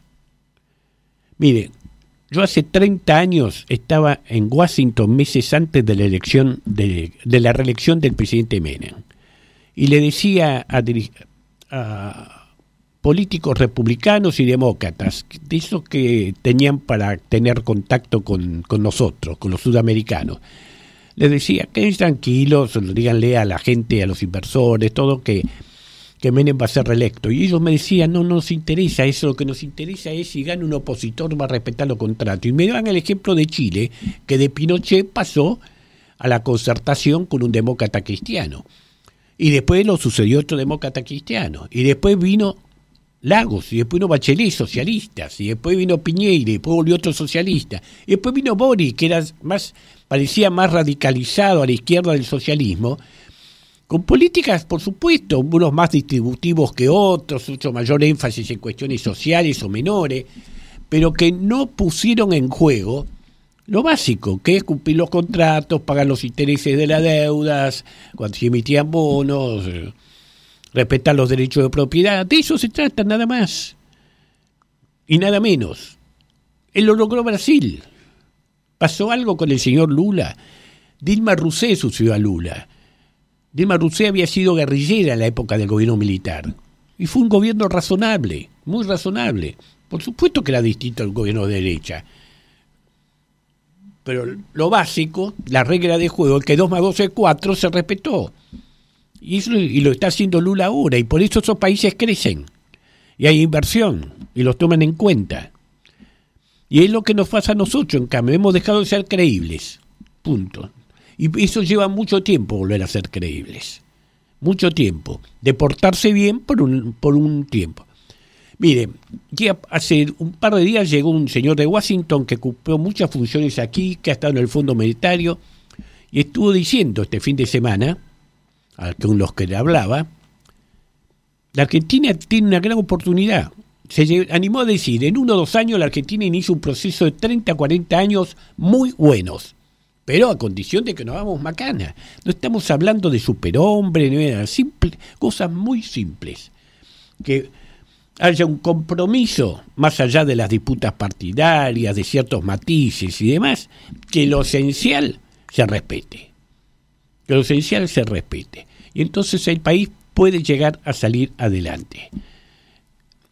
Mire, yo hace 30 años estaba en Washington meses antes de la elección de la reelección del presidente Menem, y le decía a políticos republicanos y demócratas, de esos que tenían para tener contacto con nosotros, con los sudamericanos, les decía que tranquilos, díganle a la gente, a los inversores, todo que Menem va a ser reelecto. Y ellos me decían, no nos interesa eso, lo que nos interesa es si gana un opositor, va a respetar los contratos. Y me dan el ejemplo de Chile, que de Pinochet pasó a la concertación con un demócrata cristiano. Y después lo sucedió otro demócrata cristiano. Y después vino Lagos, y después vino Bachelet, socialistas, y después vino Piñera, y después volvió otro socialista. Y después vino Boric, que parecía más radicalizado a la izquierda del socialismo, con políticas, por supuesto, unos más distributivos que otros, mucho mayor énfasis en cuestiones sociales o menores, pero que no pusieron en juego lo básico, que es cumplir los contratos, pagar los intereses de las deudas, cuando se emitían bonos, respetar los derechos de propiedad. De eso se trata, nada más y nada menos. Él lo logró Brasil. Pasó algo con el señor Lula. Dilma Rousseff sucedió a Lula. Dilma Rousseff había sido guerrillera en la época del gobierno militar. Y fue un gobierno razonable, muy razonable. Por supuesto que era distinto al gobierno de derecha. Pero lo básico, la regla de juego, el que 2 más 2 es 4, se respetó. Y lo está haciendo Lula ahora. Y por eso esos países crecen. Y hay inversión. Y los toman en cuenta. Y es lo que nos pasa a nosotros, en cambio. Hemos dejado de ser creíbles. Punto. Y eso lleva mucho tiempo volver a ser creíbles. Mucho tiempo. De portarse bien por un tiempo. Mire, hace un par de días llegó un señor de Washington que cumplió muchas funciones aquí, que ha estado en el Fondo Monetario, y estuvo diciendo este fin de semana, con los que le hablaba, la Argentina tiene una gran oportunidad. Se animó a decir, en 1 o 2 años la Argentina inicia un proceso de 30 a 40 años muy buenos. Pero a condición de que nos hagamos macana. No estamos hablando de superhombre, ni nada, cosas muy simples. Que haya un compromiso, más allá de las disputas partidarias, de ciertos matices y demás, que lo esencial se respete. Que lo esencial se respete. Y entonces el país puede llegar a salir adelante.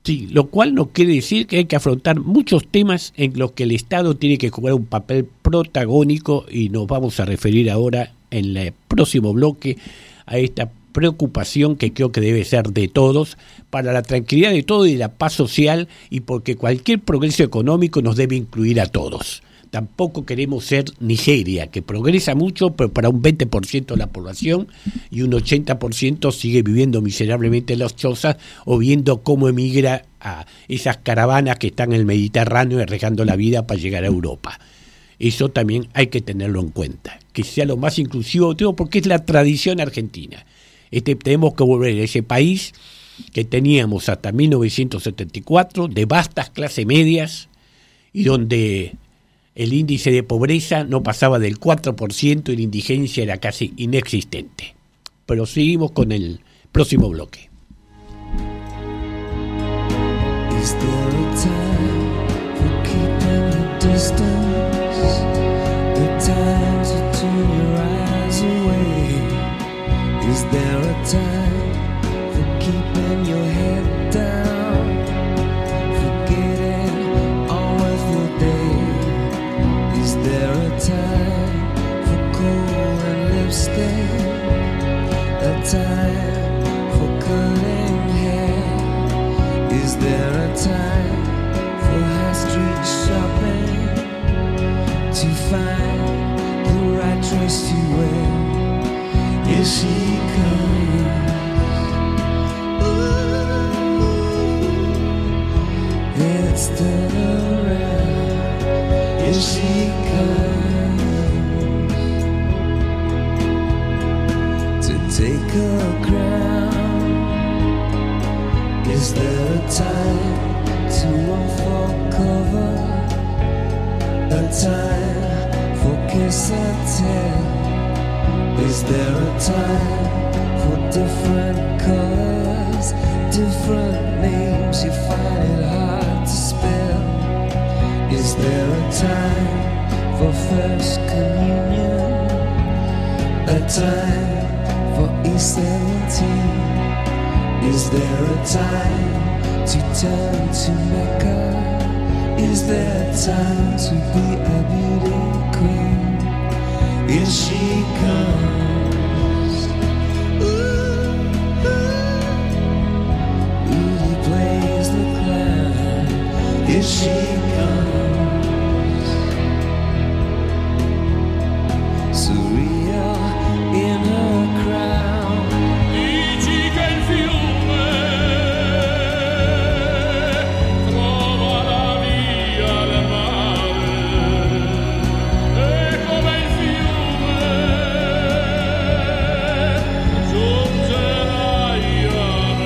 Sí, lo cual no quiere decir que hay que afrontar muchos temas en los que el Estado tiene que jugar un papel protagónico, y nos vamos a referir ahora en el próximo bloque a esta preocupación que creo que debe ser de todos, para la tranquilidad de todos y la paz social, y porque cualquier progreso económico nos debe incluir a todos. Tampoco queremos ser Nigeria, que progresa mucho, pero para un 20% de la población, y un 80% sigue viviendo miserablemente en las chozas o viendo cómo emigra a esas caravanas que están en el Mediterráneo arriesgando la vida para llegar a Europa. Eso también hay que tenerlo en cuenta, que sea lo más inclusivo, porque es la tradición argentina. Tenemos que volver a ese país que teníamos hasta 1974, de vastas clases medias, y donde el índice de pobreza no pasaba del 4% y la indigencia era casi inexistente. Pero seguimos con el próximo bloque. Is there a time for keeping your distance? The time to turn your eyes away. Is there a time for keeping your head down? Forgetting all of your day. Is there a time for coal and lipstick? A time for cutting hair? Is there a time for high street shopping? To find the right dress to wear? Here she comes. Ooh, it's turn around. Here she comes to take her crown. Is there a time to run for cover? A time for kiss and tell? Is there a time for different colors, different names you find it hard to spell? Is there a time for first communion? A time for E17? Is there a time to turn to Mecca? Is there a time to be a beauty queen? Here she comes. Ooh, Rudy plays the clown. Here she comes. Surreal in her crown. Dici che il fiume trova la via del mare, e come il fiume giungerai a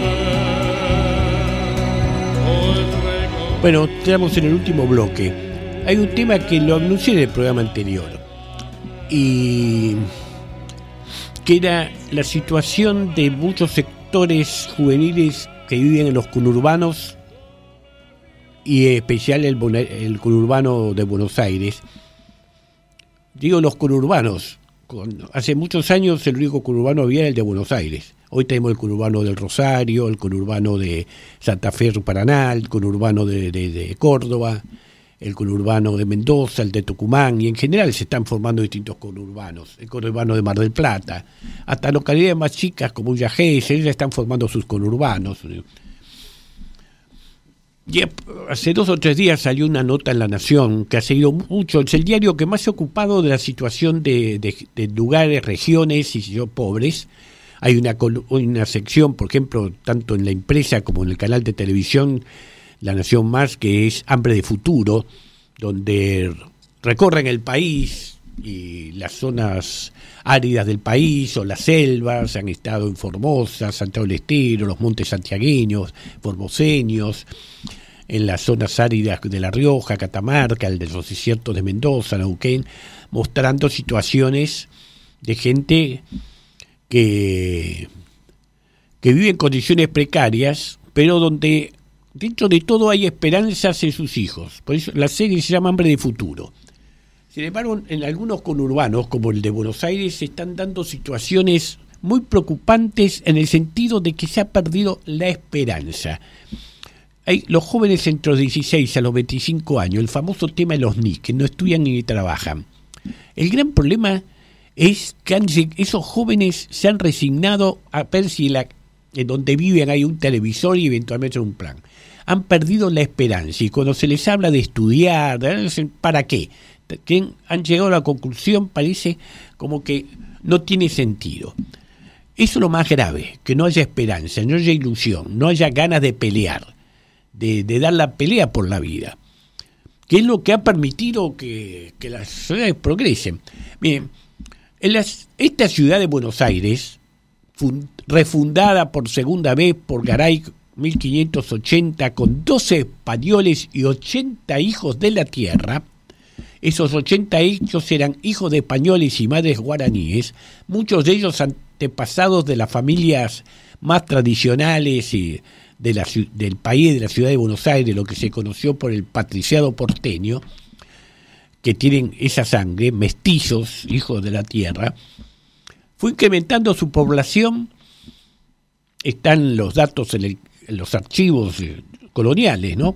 me, oltre con... Bueno, estamos en el último bloque. Hay un tema que lo anuncié en el programa anterior, y que era la situación de muchos sectores juveniles que viven en los conurbanos, y en especial el conurbano de Buenos Aires. Digo los conurbanos, hace muchos años el único conurbano había era el de Buenos Aires. Hoy tenemos el conurbano del Rosario, el conurbano de Santa Fe, Paraná, el conurbano de Córdoba, el conurbano de Mendoza, el de Tucumán, y en general se están formando distintos conurbanos. El conurbano de Mar del Plata, hasta localidades más chicas como Yajé, ya están formando sus conurbanos. Y hace 2 o 3 días salió una nota en La Nación que ha seguido mucho. Es el diario que más se ha ocupado de la situación de lugares, regiones y pobres. Hay una sección, por ejemplo, tanto en la impresa como en el canal de televisión La Nación Más, que es Hambre de Futuro, donde recorren el país y las zonas áridas del país o las selvas. Han estado en Formosa, Santiago del Estero, los montes santiagueños, formoseños, en las zonas áridas de La Rioja, Catamarca, el de los desiertos de Mendoza, Neuquén, mostrando situaciones de gente que vive en condiciones precarias, pero donde dentro de todo hay esperanzas en sus hijos. Por eso la serie se llama Hambre de Futuro. Sin embargo, en algunos conurbanos, como el de Buenos Aires, se están dando situaciones muy preocupantes en el sentido de que se ha perdido la esperanza. Los jóvenes entre los 16 a los 25 años, el famoso tema de los NIC, que no estudian ni trabajan. El gran problema es que esos jóvenes se han resignado a ver si en donde viven hay un televisor y eventualmente un plan. Han perdido la esperanza y cuando se les habla de estudiar, ¿para qué? Han llegado a la conclusión, parece como que no tiene sentido. Eso es lo más grave, que no haya esperanza, no haya ilusión, no haya ganas de pelear, de dar la pelea por la vida, que es lo que ha permitido que las sociedades progresen. Miren, esta ciudad de Buenos Aires, refundada por segunda vez por Garay 1580, con 12 españoles y 80 hijos de la tierra. Esos 80 hijos eran hijos de españoles y madres guaraníes, muchos de ellos antepasados de las familias más tradicionales y del país, de la ciudad de Buenos Aires, lo que se conoció por el patriciado porteño, que tienen esa sangre, mestizos, hijos de la tierra. Fue incrementando su población, están los datos en los archivos coloniales, ¿no?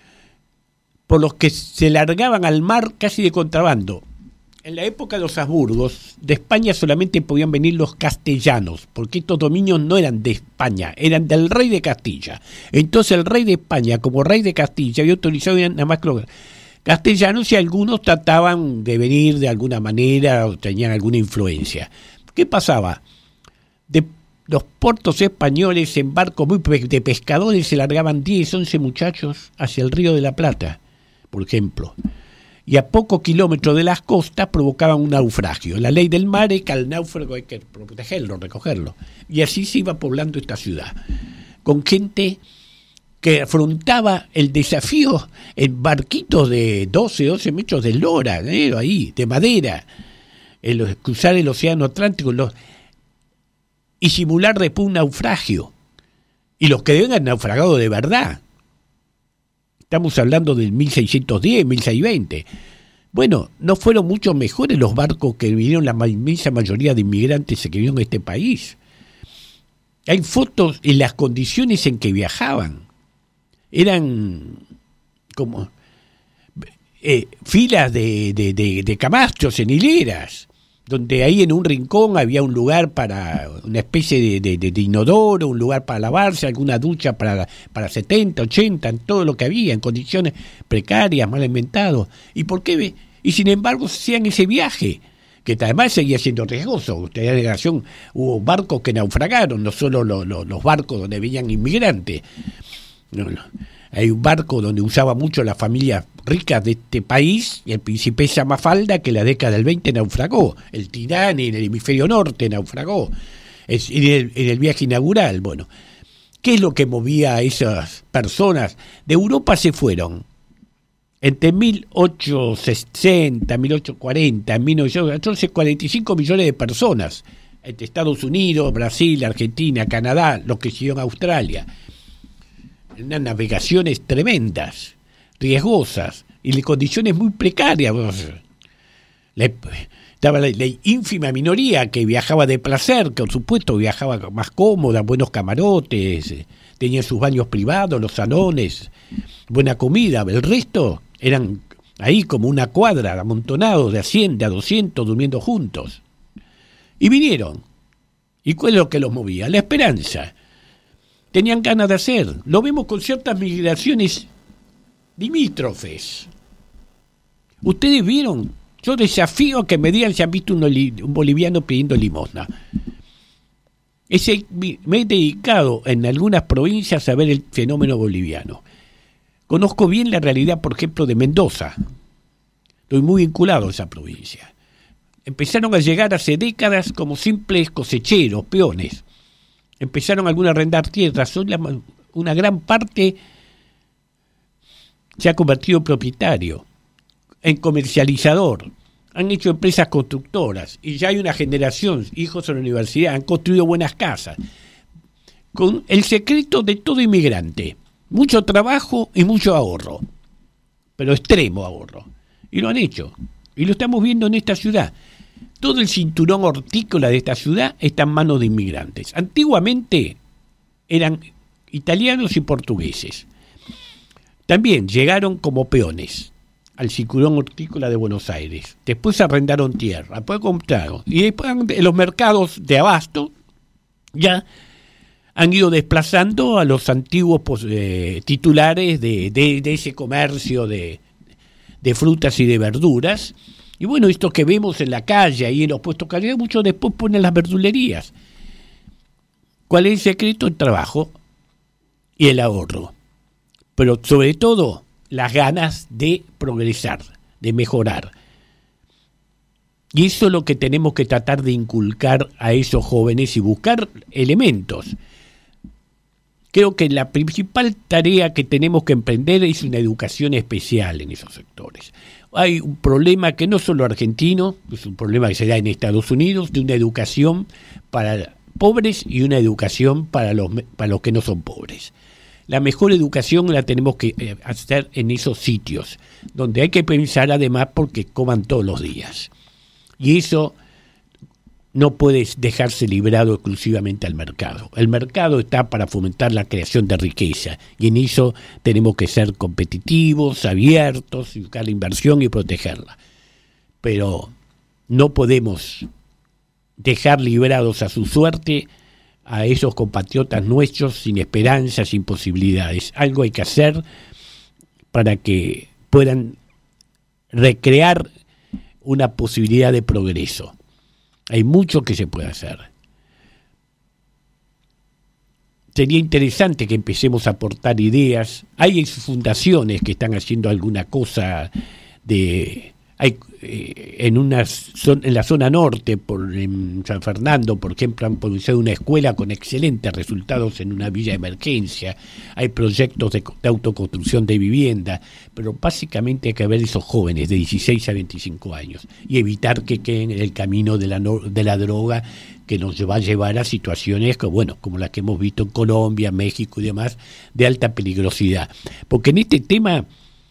Por los que se largaban al mar casi de contrabando. En la época de los Habsburgos, de España solamente podían venir los castellanos, porque estos dominios no eran de España, eran del rey de Castilla. Entonces el rey de España, como rey de Castilla, había autorizado nada más que los castellanos, y algunos trataban de venir de alguna manera o tenían alguna influencia. ¿Qué pasaba? De los puertos españoles en barcos de pescadores se largaban 10, 11 muchachos hacia el Río de la Plata, por ejemplo. Y a pocos kilómetros de las costas provocaban un naufragio. La ley del mar es que al náufrago hay que protegerlo, recogerlo. Y así se iba poblando esta ciudad, con gente que afrontaba el desafío en barquitos de 12 metros de eslora, ahí, de madera, cruzar el océano Atlántico y simular después un naufragio. Y los que deben haber naufragado de verdad. Estamos hablando del 1610, 1620. Bueno, no fueron mucho mejores los barcos que vinieron la inmensa mayoría de inmigrantes que vivieron en este país. Hay fotos en las condiciones en que viajaban. Eran como filas de camastros en hileras, donde ahí en un rincón había un lugar para una especie de inodoro, un lugar para lavarse, alguna ducha para 70, 80, en todo lo que había, en condiciones precarias, mal inventados. ¿Y por qué? Y sin embargo hacían ese viaje, que además seguía siendo riesgoso. Ustedes de nación, hubo barcos que naufragaron, no solo los barcos donde venían inmigrantes. No. Hay un barco donde usaba mucho las familias ricas de este país, y el Principesa Mafalda, que en la década del 20 naufragó. El Tirani en el hemisferio norte naufragó. En el viaje inaugural. Bueno, ¿qué es lo que movía a esas personas? De Europa se fueron entre 1860, 1840, 1914, 45 millones de personas. Entre Estados Unidos, Brasil, Argentina, Canadá, los que siguieron a Australia. Unas navegaciones tremendas, riesgosas y de condiciones muy precarias. Estaba la ínfima minoría que viajaba de placer, que por supuesto viajaba más cómoda, buenos camarotes, tenían sus baños privados, los salones, buena comida. El resto eran ahí como una cuadra, amontonados de a 100, de a 200, durmiendo juntos. Y vinieron. ¿Y cuál es lo que los movía? La esperanza. Tenían ganas de hacer. Lo vemos con ciertas migraciones limítrofes. Ustedes vieron, yo desafío a que me digan si han visto un boliviano pidiendo limosna. Me he dedicado en algunas provincias a ver el fenómeno boliviano. Conozco bien la realidad, por ejemplo, de Mendoza. Estoy muy vinculado a esa provincia. Empezaron a llegar hace décadas como simples cosecheros, peones. Empezaron algunos a arrendar tierras, una gran parte se ha convertido en propietario, en comercializador, han hecho empresas constructoras y ya hay una generación, hijos en la universidad, han construido buenas casas, con el secreto de todo inmigrante, mucho trabajo y mucho ahorro, pero extremo ahorro, y lo han hecho, y lo estamos viendo en esta ciudad. Todo el cinturón hortícola de esta ciudad está en manos de inmigrantes. Antiguamente eran italianos y portugueses. También llegaron como peones al cinturón hortícola de Buenos Aires. Después arrendaron tierra, después compraron. Y después en los mercados de abasto ya han ido desplazando a los antiguos titulares de ese comercio de frutas y de verduras. Y bueno, esto que vemos en la calle, ahí en los puestos calidad, muchos después ponen las verdulerías. ¿Cuál es el secreto? El trabajo y el ahorro. Pero sobre todo, las ganas de progresar, de mejorar. Y eso es lo que tenemos que tratar de inculcar a esos jóvenes y buscar elementos. Creo que la principal tarea que tenemos que emprender es una educación especial en esos sectores. Hay un problema que no solo argentino, es un problema que se da en Estados Unidos, de una educación para pobres y una educación para los que no son pobres. La mejor educación la tenemos que hacer en esos sitios, donde hay que pensar además porque coman todos los días. Y eso no puede dejarse librado exclusivamente al mercado. El mercado está para fomentar la creación de riqueza, y en eso tenemos que ser competitivos, abiertos, buscar la inversión y protegerla. Pero no podemos dejar librados a su suerte a esos compatriotas nuestros sin esperanza, sin posibilidades. Algo hay que hacer para que puedan recrear una posibilidad de progreso. Hay mucho que se puede hacer. Sería interesante que empecemos a aportar ideas. Hay fundaciones que están haciendo alguna cosa en la zona norte, en San Fernando, por ejemplo, han producido una escuela con excelentes resultados en una villa de emergencia. Hay proyectos de autoconstrucción de vivienda, pero básicamente hay que ver esos jóvenes de 16 a 25 años y evitar que queden en el camino de la droga, que nos va a llevar a situaciones como las que hemos visto en Colombia, México y demás, de alta peligrosidad. Porque en este tema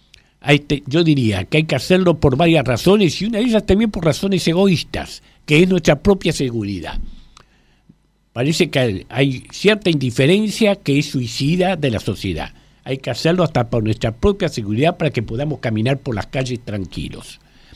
yo diría que hay que hacerlo por varias razones, y una de ellas también por razones egoístas, que es nuestra propia seguridad. Parece que hay cierta indiferencia que es suicida de la sociedad. Hay que hacerlo hasta por nuestra propia seguridad, para que podamos caminar por las calles tranquilos.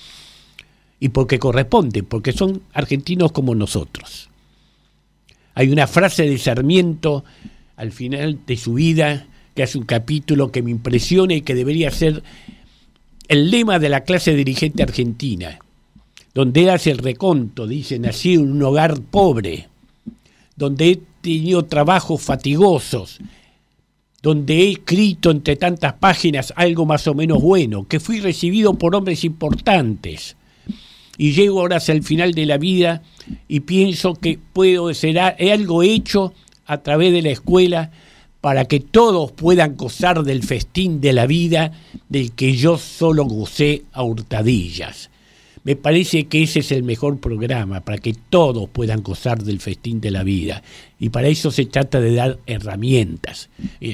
Y porque corresponde, porque son argentinos como nosotros. Hay una frase de Sarmiento al final de su vida, que hace un capítulo que me impresiona y que debería ser el lema de la clase dirigente argentina, donde hace el reconto, dice: nací en un hogar pobre, donde he tenido trabajos fatigosos, donde he escrito entre tantas páginas algo más o menos bueno, que fui recibido por hombres importantes, y llego ahora hacia el final de la vida y pienso que puedo ser algo hecho a través de la escuela, para que todos puedan gozar del festín de la vida del que yo solo gocé a hurtadillas. Me parece que ese es el mejor programa, para que todos puedan gozar del festín de la vida. Y para eso se trata de dar herramientas.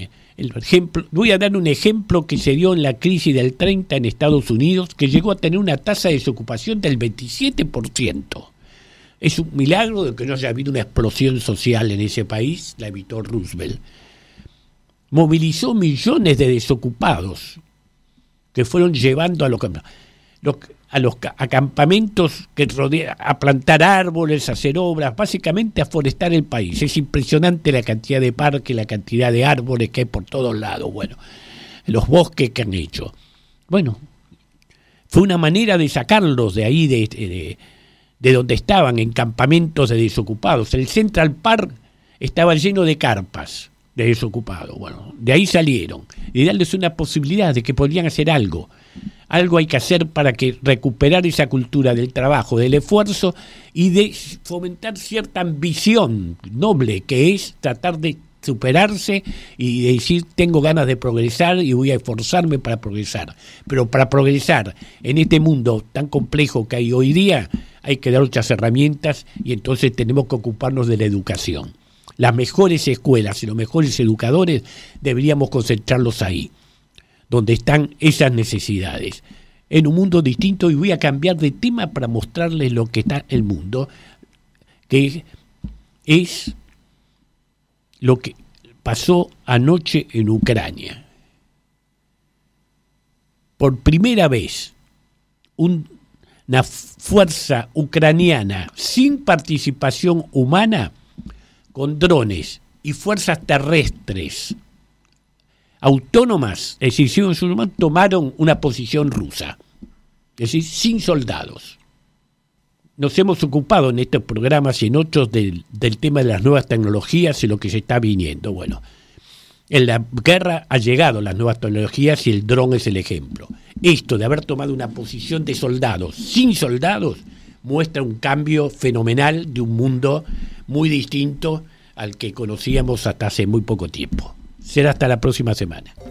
Voy a dar un ejemplo que se dio en la crisis del 30 en Estados Unidos, que llegó a tener una tasa de desocupación del 27%. Es un milagro de que no haya habido una explosión social en ese país, la evitó Roosevelt. Movilizó millones de desocupados que fueron llevando a los campamentos que rodean, a plantar árboles, a hacer obras, básicamente a forestar el país. Es impresionante la cantidad de parques, la cantidad de árboles que hay por todos lados. Bueno, los bosques que han hecho. Bueno, fue una manera de sacarlos de ahí, de donde estaban, en campamentos de desocupados. El Central Park estaba lleno de carpas de desocupados. Bueno, de ahí salieron, y darles una posibilidad de que podrían hacer algo. Algo hay que hacer para que recuperar esa cultura del trabajo, del esfuerzo, y de fomentar cierta ambición noble, que es tratar de superarse y de decir: tengo ganas de progresar y voy a esforzarme para progresar. Pero para progresar en este mundo tan complejo que hay hoy día, hay que dar otras herramientas, y entonces tenemos que ocuparnos de la educación. Las mejores escuelas y los mejores educadores deberíamos concentrarlos ahí, donde están esas necesidades. En un mundo distinto, y voy a cambiar de tema para mostrarles lo que está el mundo, que es lo que pasó anoche en Ucrania. por primera vez una fuerza ucraniana sin participación humana, con drones y fuerzas terrestres autónomas, es decir, tomaron una posición rusa, es decir, sin soldados. Nos hemos ocupado en estos programas y en otros del tema de las nuevas tecnologías y lo que se está viniendo. Bueno, en la guerra han llegado las nuevas tecnologías y el dron es el ejemplo. Esto de haber tomado una posición de soldados sin soldados muestra un cambio fenomenal de un mundo muy distinto al que conocíamos hasta hace muy poco tiempo. Será hasta la próxima semana.